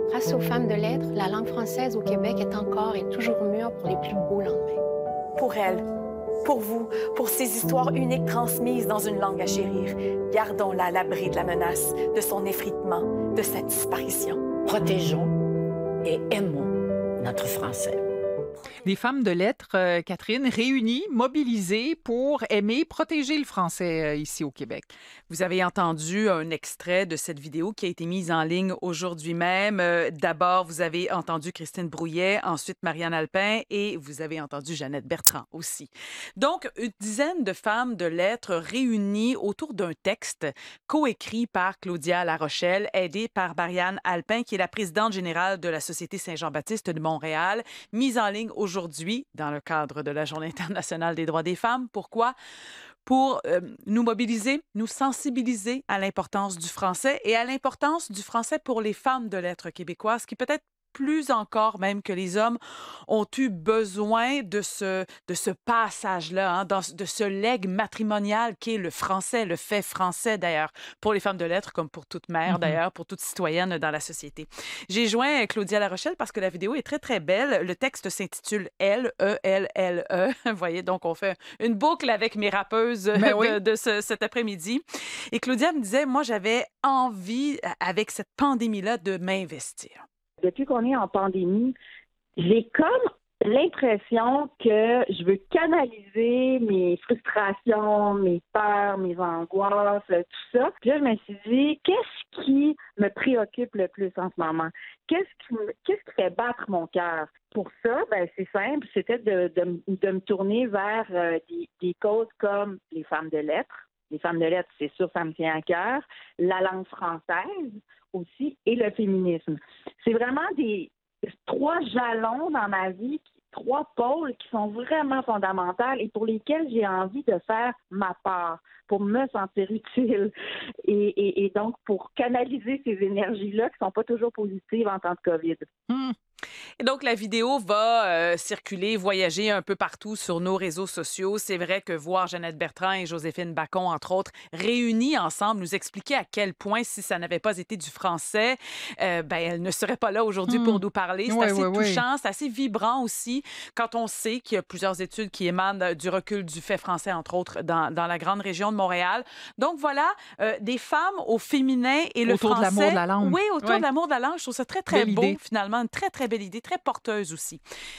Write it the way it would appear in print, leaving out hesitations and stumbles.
Grâce aux femmes de lettres, la langue française au Québec est encore et toujours mûre pour les plus beaux lendemains. Pour elle, pour vous, pour ces histoires uniques transmises dans une langue à chérir, gardons-la à l'abri de la menace, de son effritement, de sa disparition. Protégeons et aimons notre français. Des femmes de lettres, Catherine, réunies, mobilisées pour aimer, protéger le français ici au Québec. Vous avez entendu un extrait de cette vidéo qui a été mise en ligne aujourd'hui même. D'abord, vous avez entendu Christine Brouillet, ensuite Marianne Alpin et vous avez entendu Jeannette Bertrand aussi. Donc, une dizaine de femmes de lettres réunies autour d'un texte coécrit par Claudia Larochelle, aidée par Marianne Alpin, qui est la présidente générale de la Société Saint-Jean-Baptiste de Montréal, mise en ligne aujourd'hui dans le cadre de la Journée internationale des droits des femmes. Pourquoi? Pour nous mobiliser, nous sensibiliser à l'importance du français et à l'importance du français pour les femmes de lettres québécoises qui peut-être plus encore même que les hommes ont eu besoin de ce passage-là, hein, de ce legs matrimonial qu'est le français, le fait français d'ailleurs, pour les femmes de lettres comme pour toute mère d'ailleurs, pour toute citoyenne dans la société. J'ai joint Claudia Larochelle parce que la vidéo est très, très belle. Le texte s'intitule Elle, E-L-L-E. Vous voyez, donc on fait une boucle avec mes rappeuses cet après-midi. Et Claudia me disait, moi j'avais envie, avec cette pandémie-là, de m'investir. Depuis qu'on est en pandémie, j'ai comme l'impression que je veux canaliser mes frustrations, mes peurs, mes angoisses, tout ça. Puis là, je me suis dit, qu'est-ce qui me préoccupe le plus en ce moment? Qu'est-ce qui fait battre mon cœur? Pour ça, c'est simple, c'était de me tourner vers des causes comme les femmes de lettres. Les femmes de lettres, c'est sûr, ça me tient à cœur. La langue française aussi et le féminisme. C'est vraiment des trois jalons dans ma vie, trois pôles qui sont vraiment fondamentaux et pour lesquels j'ai envie de faire ma part, pour me sentir utile et donc pour canaliser ces énergies-là qui sont pas toujours positives en temps de COVID. Et donc, la vidéo va circuler, voyager un peu partout sur nos réseaux sociaux. C'est vrai que voir Jeannette Bertrand et Joséphine Bacon, entre autres, réunies ensemble, nous expliquer à quel point, si ça n'avait pas été du français, elles ne seraient pas là aujourd'hui pour nous parler. C'est assez touchant, c'est assez vibrant aussi, quand on sait qu'il y a plusieurs études qui émanent du recul du fait français, entre autres, dans la grande région de Montréal. Donc, voilà, des femmes au féminin et le autour français. Autour de l'amour de la langue. Oui, autour de l'amour de la langue. Je trouve ça très, très Belle beau, idée. finalement. Une très, très belle idée, très porteuse aussi.